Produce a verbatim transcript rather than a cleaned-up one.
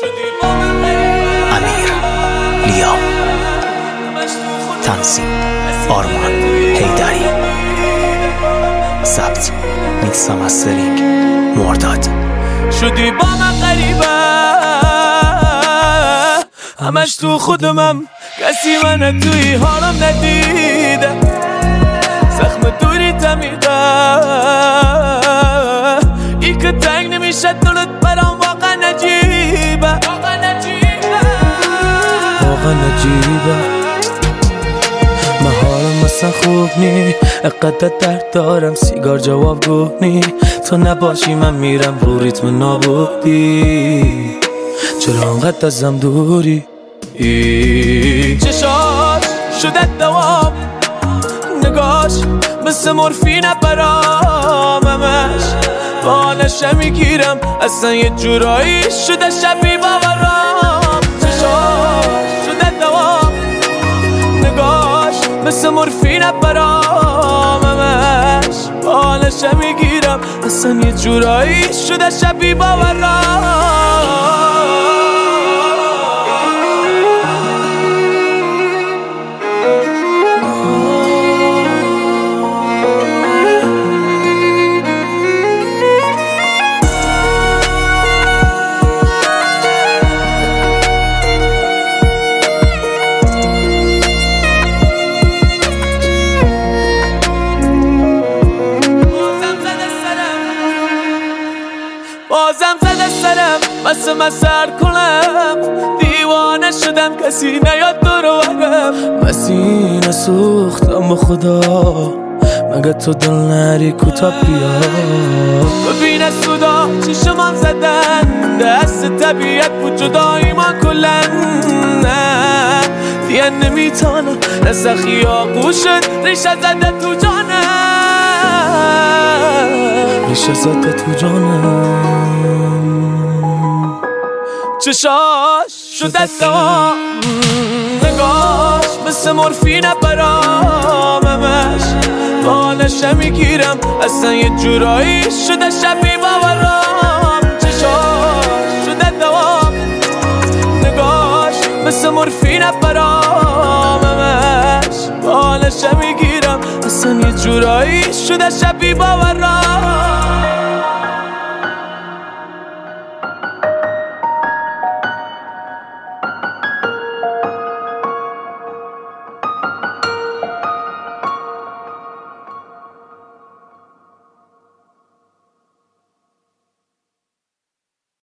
امیر لیام، تنظیم آرمان حیدری، ضبط میکس و مسترینگ مرداد. شدی با من غریبه، همش تو خودمم، کسی من توی حالم ندیده، زخم دوری تمیده، ای که تنگ نمیشه دلت برام واقعا نجیبه، واقعا نجیبه، واقعا نجیبه. من حالم مثلا خوب نی، اقدر درد دارم، سیگار جواب گو نی، تو نباشی من میرم رو ریتم نابودی، چرا انقدر ازم دوری؟ ای چشاش شده دوام، نگاش مثل مورفینه براممش، بانشه میگیرم اصلا یه جورایی شده شبیه باورام. چشاش شده دوام، نگاش مثل مورفینه براممش، بانشه میگیرم اصلا یه جورایی شده شبیه باورام. بازم زده سرم مثل من سر کنم، دیوانه شدم کسی نیاد دورو برم، مسینه سوختم با خدا، مگه تو دل نری کوتا بیا، ببین سودا چشمان زدن، دست طبیعت بود جدایی ما کلن، نه دیگه نمیتانم نسخی آقوشت ریشه زده تو جانم، ریشه زده تو جانم. چشاش شده دام، نگاش مثل مورفینه براممش، بانشه میگیرم اصلا یه جورایی شده شبیه باورام. چشاش شده دوام، نگاش مثل مورفینه براممش، بانشه میگیرم اصلا یه جورایی شده شبیه باورام.